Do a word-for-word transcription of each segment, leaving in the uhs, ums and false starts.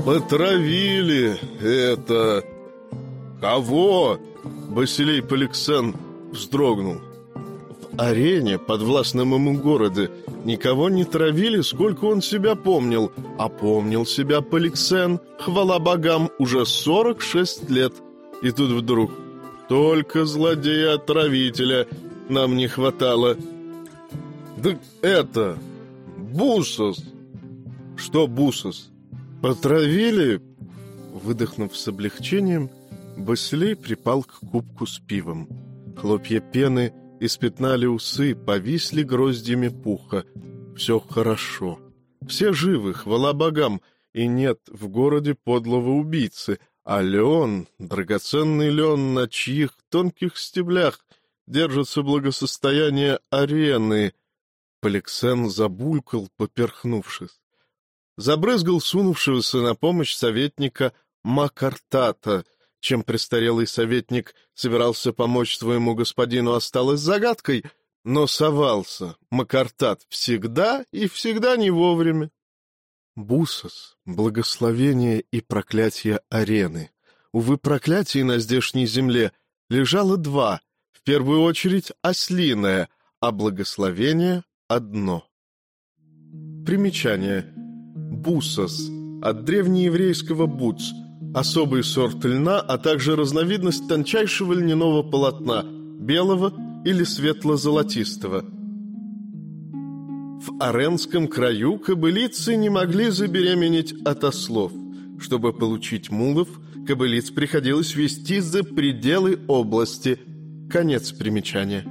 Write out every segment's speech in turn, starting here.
Потравили это... Кого? Басилей Поликсен вздрогнул. В арене, подвластном ему городе, никого не травили, сколько он себя помнил. А помнил себя Поликсен, хвала богам, уже сорок шесть лет. И тут вдруг только злодея-отравителя нам не хватало. Да это... Бусос. Что Бусос? Потравили? Выдохнув с облегчением, Басилей припал к кубку с пивом. Хлопья пены испятнали усы, повисли гроздьями пуха. Все хорошо. Все живы, хвала богам, и нет в городе подлого убийцы. А лен, драгоценный лен, на чьих тонких стеблях держится благосостояние арены. Поликсен забулькал, поперхнувшись. Забрызгал сунувшегося на помощь советника Макартата. Чем престарелый советник собирался помочь своему господину, осталось загадкой, но совался Макартат всегда и всегда не вовремя. Бусос — благословение и проклятие арены. Увы, проклятий на здешней земле лежало два, в первую очередь ослиное, а благословение — одно. Примечание. Бусос от древнееврейского «буц» — особый сорт льна, а также разновидность тончайшего льняного полотна, белого или светло-золотистого. В аренском краю кобылицы не могли забеременеть от ослов. Чтобы получить мулов, кобылиц приходилось везти за пределы области. Конец примечания.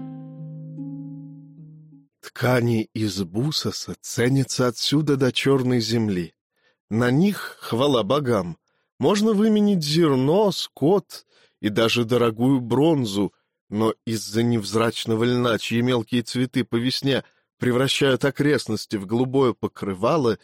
Ткани из бусоса ценятся отсюда до черной земли. На них, хвала богам, можно выменить зерно, скот и даже дорогую бронзу, но из-за невзрачного льна, чьи мелкие цветы по весне превращают окрестности в голубое покрывало,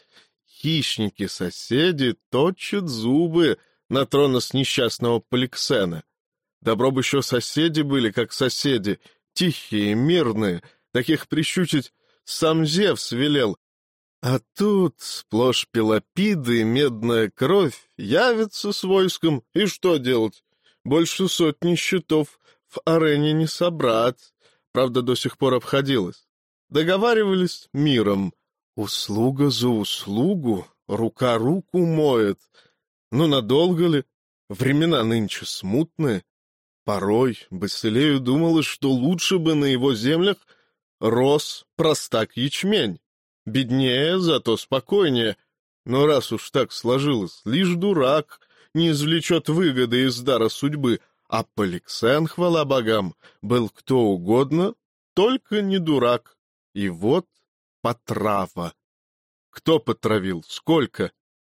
хищники-соседи точат зубы на тронос несчастного Поликсена. Добро бы еще соседи были, как соседи, тихие, мирные. Таких прищучить сам Зевс велел. А тут сплошь пелопиды и медная кровь явятся с войском, и что делать? Больше сотни щитов в арене не собрать. Правда, до сих пор обходилось. Договаривались миром. Услуга за услугу, рука руку моет. Ну, надолго ли? Времена нынче смутные. Порой Басилею думалось, что лучше бы на его землях рос простак ячмень. Беднее, зато спокойнее. Но раз уж так сложилось, лишь дурак не извлечет выгоды из дара судьбы, а Поликсен, хвала богам, был кто угодно, только не дурак. И вот потрава. Кто потравил? Сколько?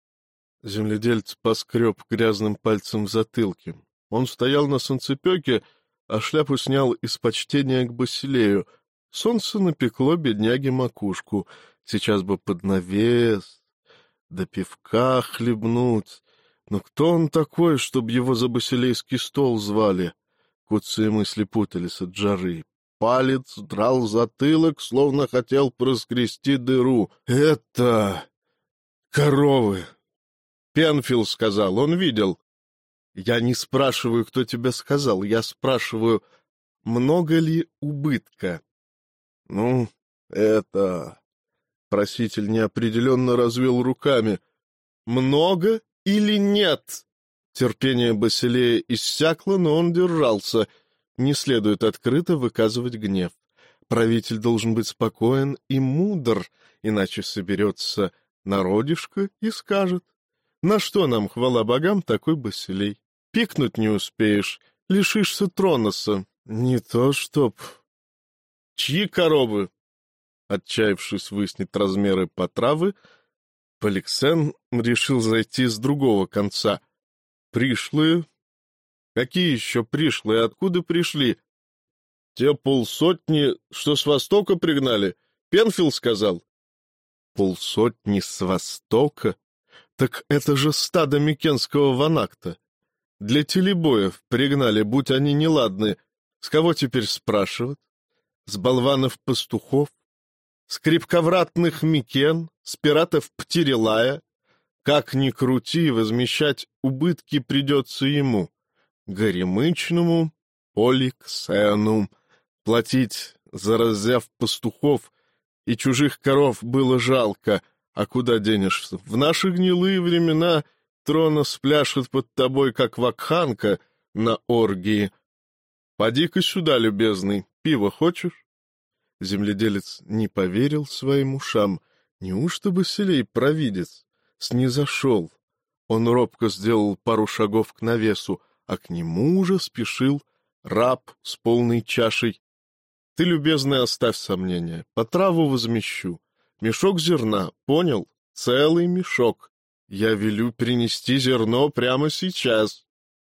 Земледельц поскреб грязным пальцем в затылке. Он стоял на солнцепеке, а шляпу снял из почтения к Басилею. Солнце напекло бедняге макушку. Сейчас бы под навес, да пивка хлебнуть. Но кто он такой, чтобы его за басилейский стол звали? Куцые мысли путались от жары. Палец драл затылок, словно хотел проскрести дыру. Это... коровы. Пенфилл сказал, он видел. Я не спрашиваю, кто тебе сказал, я спрашиваю, много ли убытка? Ну, это... Проситель неопределенно развел руками. Много или нет? Терпение Басилея иссякло, но он держался. Не следует открыто выказывать гнев. Правитель должен быть спокоен и мудр, иначе соберется народишко и скажет: на что нам, хвала богам, такой Басилей? Пикнуть не успеешь, лишишься троноса. Не то чтоб... Чьи коровы? Отчаявшись выяснить размеры потравы, Поликсен решил зайти с другого конца. Пришлые? Какие еще пришлые? Откуда пришли? Те полсотни, что с востока пригнали? Пенфилл сказал. Полсотни с востока? Так это же стадо микенского ванакта. Для телебоев пригнали, будь они неладны. С кого теперь спрашивать? С болванов-пастухов? С крепковратных микен? С пиратов Птирилая? Как ни крути, возмещать убытки придется ему, горемычному Поликсену. Платить за раззяв пастухов и чужих коров было жалко, а куда денешься? В наши гнилые времена Тронос пляшет под тобой, как вакханка на оргии. Поди-ка сюда, любезный, пиво хочешь? Земледелец не поверил своим ушам. Неужто Басилей провидец? Снизошел. Он робко сделал пару шагов к навесу, а к нему уже спешил раб с полной чашей. Ты, любезный, оставь сомнения, по траву возмещу. Мешок зерна, понял? Целый мешок. Я велю принести зерно прямо сейчас.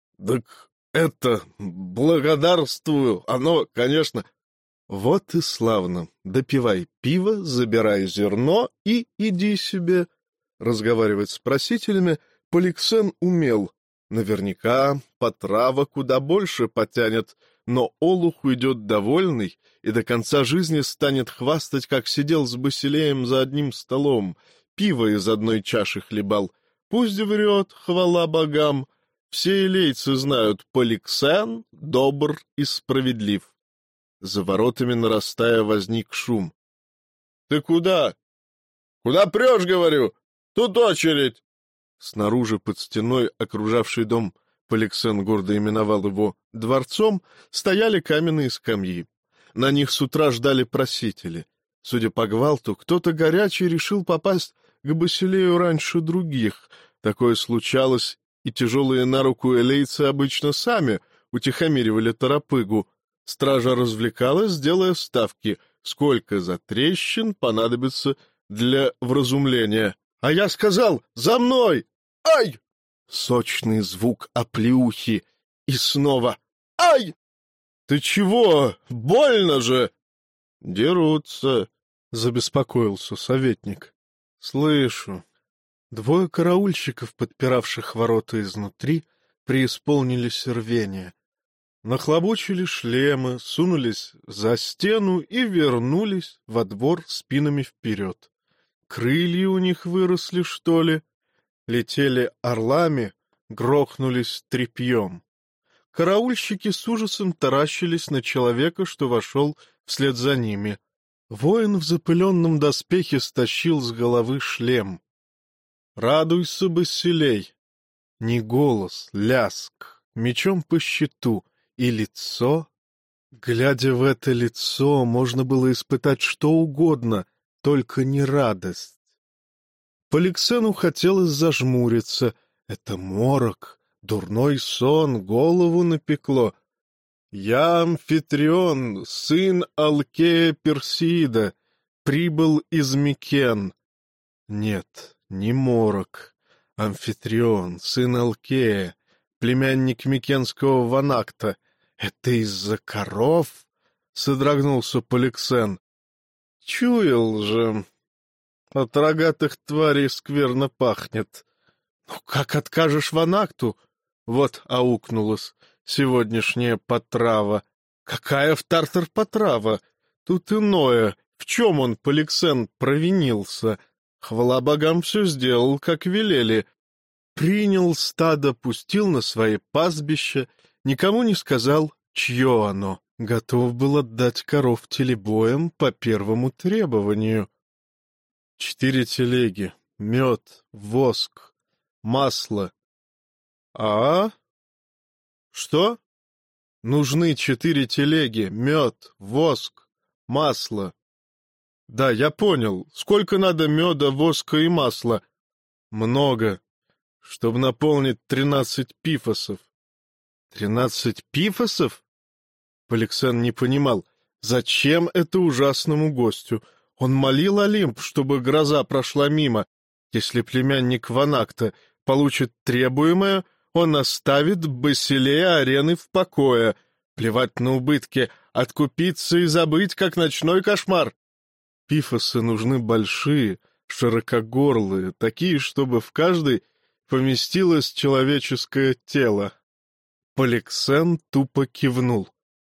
Так это, благодарствую, оно, конечно... Вот и славно. Допивай пиво, забирай зерно и иди себе. Разговаривать с просителями Поликсен умел. Наверняка потрава куда больше потянет, но олух уйдет довольный и до конца жизни станет хвастать, как сидел с Басилеем за одним столом, пиво из одной чаши хлебал. Пусть врет, хвала богам. Все илейцы знают, Поликсен добр и справедлив. За воротами, нарастая, возник шум. — Ты куда? — Куда прешь, говорю? Тут очередь. Снаружи, под стеной, окружавший дом, Поликсен гордо именовал его дворцом, стояли каменные скамьи. На них с утра ждали просители. Судя по гвалту, кто-то горячий решил попасть к Басилею раньше других. Такое случалось, и тяжелые на руку элейцы обычно сами утихомиривали торопыгу. Стража развлекалась, делая ставки, сколько затрещин понадобится для вразумления. А я сказал: «За мной! Ай!» Сочный звук оплеухи. И снова: «Ай!» «Ты чего? Больно же!» «Дерутся», — забеспокоился советник. «Слышу». Двое караульщиков, подпиравших ворота изнутри, преисполнились рвения. Нахлобучили шлемы, сунулись за стену и вернулись во двор спинами вперед. Крылья у них выросли, что ли? Летели орлами, грохнулись тряпьем. Караульщики с ужасом таращились на человека, что вошел вслед за ними. Воин в запыленном доспехе стащил с головы шлем. «Радуйся, Басилей!» Не голос, ляск, мечом по щиту. И лицо. Глядя в это лицо, можно было испытать что угодно, только не радость. Поликсену хотелось зажмуриться. Это морок, дурной сон, голову напекло. «Я Амфитрион, сын Алкея Персида, прибыл из Микен». Нет, не морок. Амфитрион, сын Алкея, племянник микенского Ванакта. Это из-за коров? — содрогнулся Поликсен. — Чуял же. От рогатых тварей скверно пахнет. — Ну как откажешь Ванакту? Вот аукнулась сегодняшняя потрава. Какая в Тартар потрава? Тут иное. В чем он, Поликсен, провинился? Хвала богам, все сделал, как велели. Принял стадо, пустил на свои пастбища, никому не сказал, чье оно. Готов был отдать коров телебоем по первому требованию. Четыре телеги, мед, воск, масло. А? Что? Нужны четыре телеги, мед, воск, масло. Да, я понял. Сколько надо меда, воска и масла? Много. Чтобы наполнить тринадцать пифосов. Тринадцать пифосов? Поликсен не понимал, зачем это ужасному гостю. Он молил Олимп, чтобы гроза прошла мимо. Если племянник Ванакта получит требуемое, он оставит Басилея арены в покое. Плевать на убытки, откупиться и забыть, как ночной кошмар. Пифосы нужны большие, широкогорлые, такие, чтобы в каждой поместилось человеческое тело. Поликсен тупо кивнул.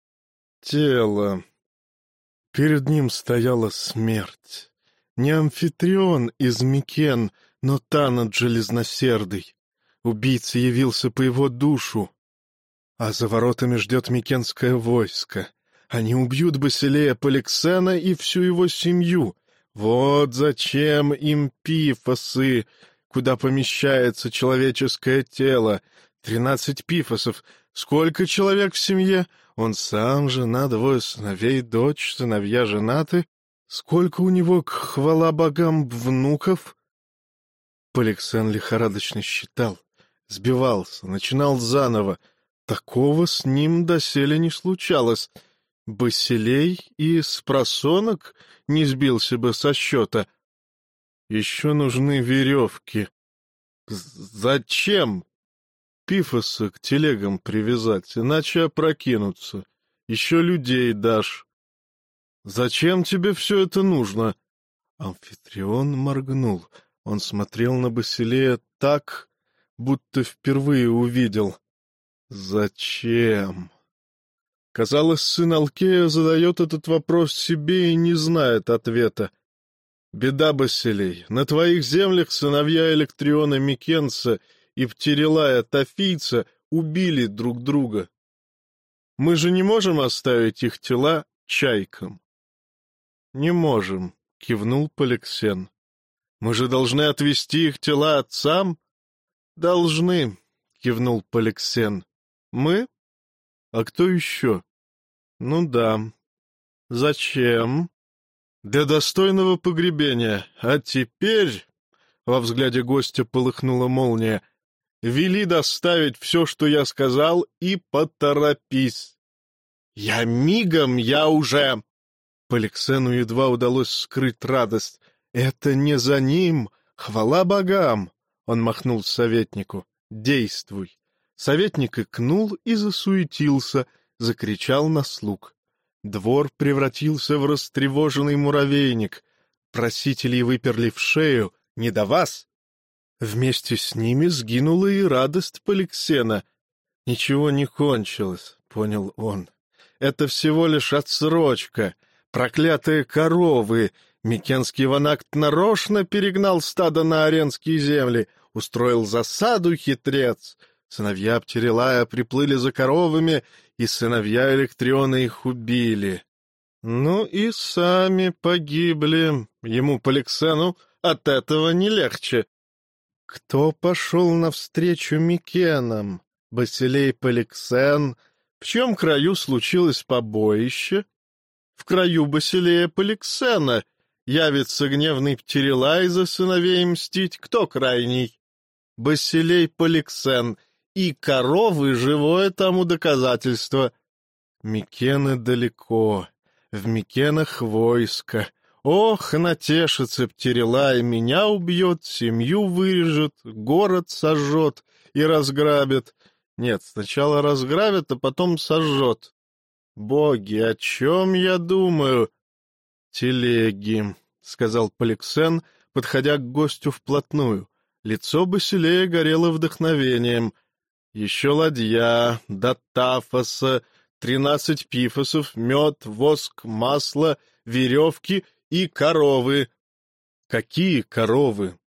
Тело. Перед ним стояла смерть. Не Амфитрион из Микен, Но Танат железносердый. Убийца явился по его душу. А за воротами ждет микенское войско. Они убьют Басилея Поликсена и всю его семью. Вот зачем им пифосы, куда помещается человеческое тело. Тринадцать пифосов. Сколько человек в семье? Он сам, жена, двое сыновей, дочь, сыновья женаты. Сколько у него, хвала богам, внуков? Поликсен лихорадочно считал, сбивался, начинал заново. Такого с ним доселе не случалось. Басилей и спросонок не сбился бы со счета. Еще нужны веревки. Зачем? Пифоса к телегам привязать, иначе опрокинутся. Еще людей дашь. Зачем тебе все это нужно? Амфитрион моргнул. Он смотрел на Басилея так, будто впервые увидел. Зачем? Казалось, сын Алкея задает этот вопрос себе и не знает ответа. Беда, Басилей, на твоих землях сыновья Электриона Микенца и Птерелая Тафийца убили друг друга. Мы же не можем оставить их тела чайкам. — Не можем, — кивнул Поликсен. — Мы же должны отвезти их тела отцам? — Должны, — кивнул Поликсен. — Мы? А кто еще? — Ну да. — Зачем? — Для достойного погребения. А теперь... Во взгляде гостя полыхнула молния. «Вели доставить все, что я сказал, и поторопись». «Я мигом, я уже...» Поликсену едва удалось скрыть радость. «Это не за ним, хвала богам!» Он махнул советнику. «Действуй!» Советник икнул и засуетился, закричал на слуг. Двор превратился в растревоженный муравейник. Просителей выперли в шею. «Не до вас!» Вместе с ними сгинула и радость Поликсена. «Ничего не кончилось», — понял он. «Это всего лишь отсрочка. Проклятые коровы! Микенский ванакт нарочно перегнал стадо на аренские земли, устроил засаду хитрец. Сыновья Птерелая приплыли за коровами, и сыновья Электриона их убили. Ну и сами погибли. Ему, Поликсену, от этого не легче. Кто пошел навстречу Микенам? Басилей Поликсен. В чьем краю случилось побоище? В краю Басилея Поликсена. Явится гневный Птерелай за сыновей мстить. Кто крайний? Басилей Поликсен. И коровы — живое тому доказательство. Микены далеко. В Микенах войско. Ох, натешится Птерелай, меня убьет, семью вырежет, город сожжет и разграбит. Нет, сначала разграбит, а потом сожжет. Боги, о чем я думаю? Телеги, — сказал Поликсен, подходя к гостю вплотную. Лицо Басилея горело вдохновением. Еще ладья, до Тафоса, тринадцать пифосов, мед, воск, масло, веревки и коровы. Какие коровы?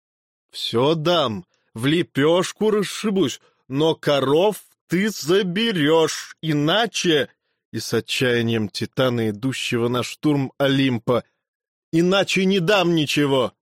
Все дам, в лепешку расшибусь, но коров ты заберешь, иначе... И с отчаянием титана, идущего на штурм Олимпа. Иначе не дам ничего.